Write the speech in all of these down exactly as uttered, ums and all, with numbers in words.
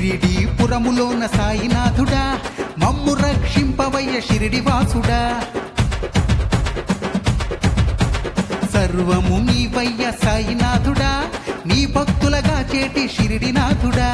షిరిడీపురములోన సాయినాథుడా మమ్ము రక్షింపవయ్య షిరిడివాసుడా సర్వము నీవయ్య సాయినాథుడా నీ భక్తులగా చేటి షిరిడినాథుడా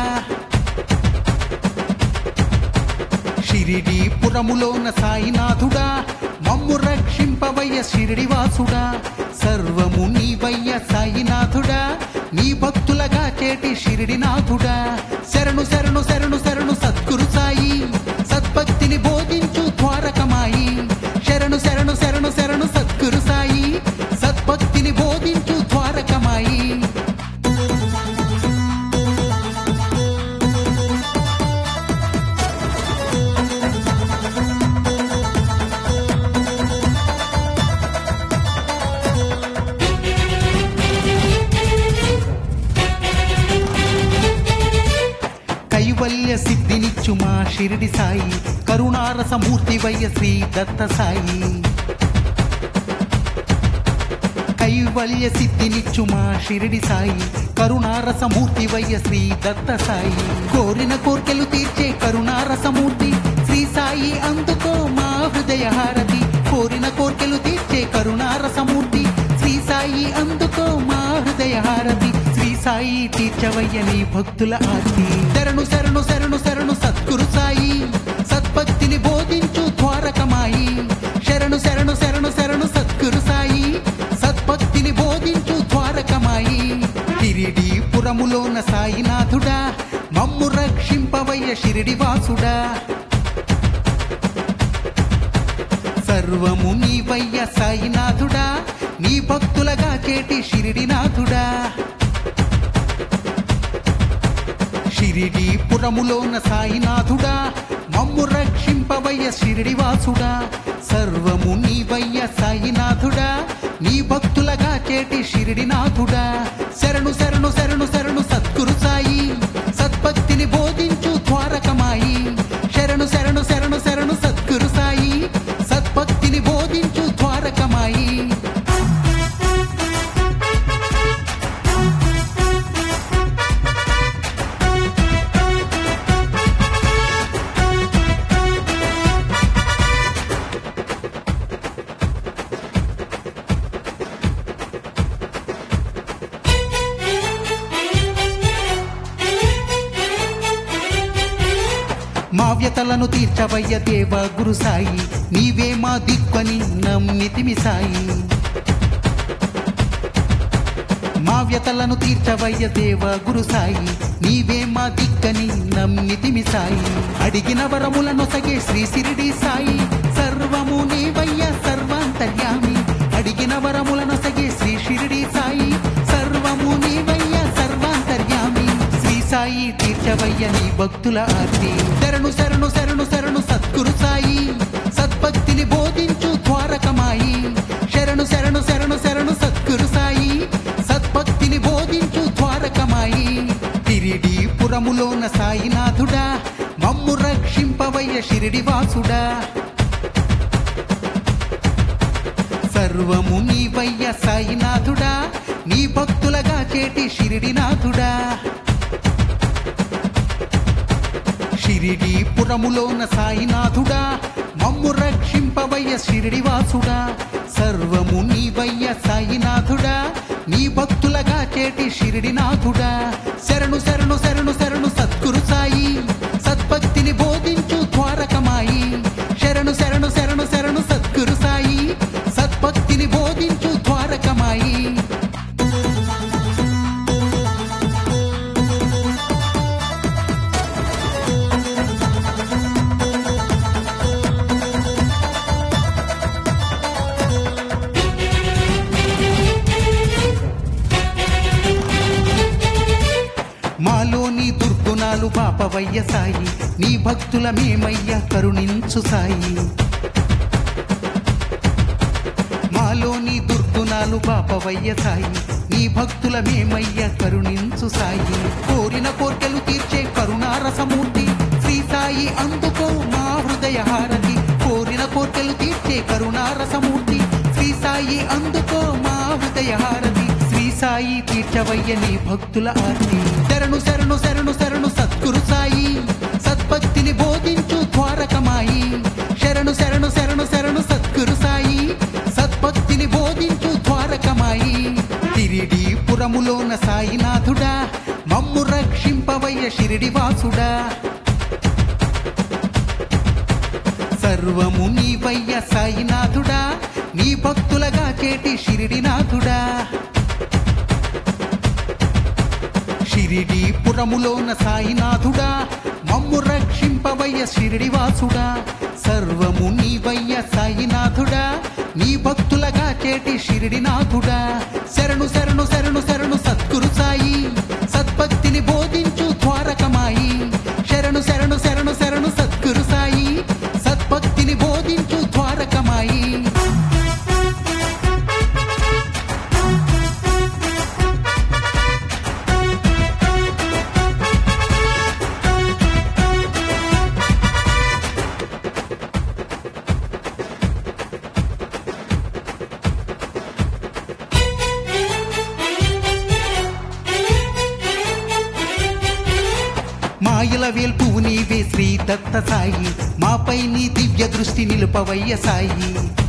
షిరిడీపురములోన సాయినాథుడా మమ్ము రక్షింపవయ్య షిరిడివాసుడా సర్వము నీవయ్య సాయినాథుడా నీ భక్తులగా చేటి షిరిడినాథుడా శరణు శరణు శరణు శరణు సద్గురు సాయి సద్భక్తిని బోధించు ద్వారకమాయి శరణు శరణు శరణు శరణు సద్గురు సాయి సద్భక్తిని బోధించు ద్వారకమాయి కైవల్య సిద్ధినిచ్చు మా షిరిడి సాయి కరుణారసమూర్తి వయ్య శ్రీ దత్త సాయి కైవల్య సిద్ధినిచ్చు మా షిరిడి సాయి కరుణారసమూర్తి వయ్య శ్రీ దత్త సాయి కోరిన కోర్కెలు తీర్చే కరుణారసమూర్తి శ్రీ సాయి అందుకో మా హృదయ హారతి కోరిన కోర్కెలు తీర్చే కరుణారసమూర్తి శ్రీ సాయి అందుకో మా హృదయ హారతి శ్రీ సాయి తీర్చవయ్య నీ భక్తుల ఆర్తి శరణు శరణు శరణు శరణు సద్గురు సాయి సద్భక్తిని బోధించు ద్వారకమాయి శరణు శరణు శరణు శరణు సద్గురు సాయి సద్భక్తిని బోధించు ద్వారకమాయి షిరిడీపురములోన సాయినాథుడా మమ్ము రక్షింపవయ్య షిరిడివాసుడా సర్వము నీవయ్య సాయినాథుడా నీ భక్తులగా చేటి షిరిడినాథుడా షిరిడీపురములోన సాయినాథుడా మమ్ము రక్షింపవయ్య షిరిడివాసుడా సర్వము నీవయ్య సాయినాథుడా నీ భక్తులగా చేటి షిరిడినాథుడా శరణు శరణు శరణు శరణు సద్గురు సాయి సద్భక్తిని బోధించు ద్వారకమాయి శరణు శరణు శరణు శరణు సద్గురు సాయి సద్భక్తిని బోధించు ద్వారకమాయి మా వ్యతలను తీర్చవయ్య దేవ గురు సాయి నీవే మా దిక్కుని నమ్మితిమి సాయి మా వ్యతలను తీర్చవయ్య దేవ గురు సాయి నీవే మా దిక్కని నమ్మితిమి సాయి అడిగిన వరములను సగే శ్రీ షిరిడి సాయి సర్వము నీవయ్య సర్వాంతర్యామి అడిగిన వరములను సగే శ్రీ షిరిడి సాయి సర్వము నీవయ్య సర్వాంతర్యామి శ్రీ సాయి తీర్చవయ్య నీ భక్తుల ఆర్తి శరణు శరణు శరణు శరణు సద్గురు సాయి సద్భక్తిని బోధించు ద్వారకమాయి శరణు శరణు శరణు శరణు సద్గురు సాయి సద్భక్తిని బోధించు ద్వారకమాయి షిరిడీపురములోన సాయినాథుడా మమ్ము రక్షింపవయ్య షిరిడివాసుడా సర్వము నీవయ్య సాయినాథుడా నీ భక్తులగా చేటి షిరిడినాథుడా షిరిడీపురములోన సాయినాథుడా మమ్ము రక్షింపవయ్య షిరిడివాసుడా సర్వము నీవయ్య సాయినాథుడా నీ భక్తులగా చేటి షిరిడినాథుడా శరణు శరణు శరణు శరణు సద్గురు సాయి సద్భక్తిని బోధించు ద్వారకమాయి శరణు శరణు శరణు శరణు సద్గురు సాయి సద్భక్తిని బోధించు ద్వారకమాయి మాలోని దుర్గుణాలు బాపవయ్య సాయి నీ భక్తుల మేమయ్య కరుణించు సాయి మాలోని దుర్గుణాలు బాపవయ్య సాయి నీ భక్తుల మేమయ్య కరుణించు సాయి కోరిన కోర్కెలు తీర్చే కరుణారసమూర్తి శ్రీ సాయి అందుకో మా హృదయ హారతి కోరిన కోర్కెలు తీర్చే కరుణారసమూర్తి శ్రీ సాయి అందుకో మా హృదయ హారతి శ్రీ సాయి తీర్చవయ్య నీ భక్తుల ఆర్తి శరణు శరణు శరణు శరణు సద్గురు సాయి సద్భక్తిని బోధించు ద్వారకమాయి శరణు శరణు శరణు శరణు సద్గురు సాయి సద్భక్తిని బోధించు ద్వారకమాయి తిరిడి పురములోన సాయినాథుడా మమ్ము రక్షింపవయ్య షిరిడి వాసుడా సర్వము నీవయ్య సాయినాథుడా నీ భక్తులగా చేటి షిరిడినాథుడా షిరిడి పురములోన సాయినాథుడా మమ్ము రక్షింపవయ్య షిరిడి వాసుడా సర్వము నీవయ్య సాయినాథుడా నీ భక్తులగా చేటి షిరిడినాథుడా శరణు శరణు శరణు శరణు సద్గురు సాయి సద్భక్తిని బోధించు ద్వారకమాయి శరణు శరణు శరణు శరణు సద్గురు సాయి సద్భక్తిని బోధించు ద్వారకమాయి మాయల వేల్పువు నీవే శ్రీ దత్త సాయి మాపై నీ దివ్య దృష్టి నిలుపవయ్య సాయి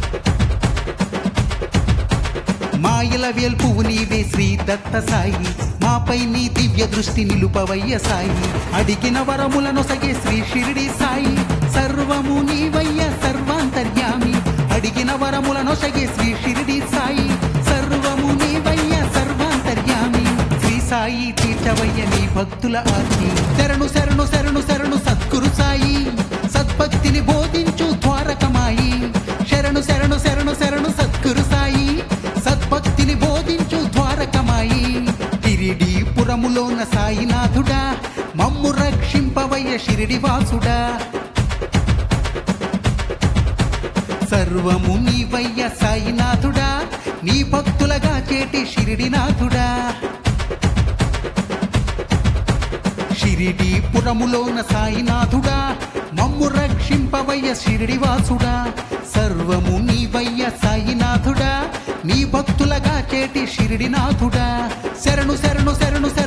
మాయల వేల్పువు నీవే శ్రీ దత్త సాయి మాపై నీ దివ్య దృష్టి నిలుపవయ్య సాయి అడిగిన వరములను సగే శ్రీ షిరిడి సాయి సర్వము నీవయ్య సర్వాంతర్యామి అడిగిన వరములను సగే శ్రీ షిరిడి సాయి సర్వము నీవయ్య సర్వాంతర్యామి శ్రీ సాయి తీర్చవయ్య నీ భక్తుల ఆర్తి శరణు శరణు శరణు శరణు సద్గురు సాయి సద్భక్తిని బోధించు ద్వారకమాయి శరణు శరణు శరణు శరణు సద్గురు సాయి సద్భక్తిని బోధించు ద్వారకమాయి తిరిడి పురములోన సాయినాథుడా మమ్ము రక్షింపవయ్య షిరిడి వాసుడా సర్వము నీవయ్య సాయినాథుడా నీ భక్తులగా చేటి షిరిడినాథుడా షిరిడి పురములోన సాయినాథుడా మమ్ము రక్షింపవయ్య షిరిడి వాసుడా సర్వము నీవయ్య సాయినాథుడా నీ భక్తులగా చేటి షిరిడినాథుడా శరణు శరణు శరణు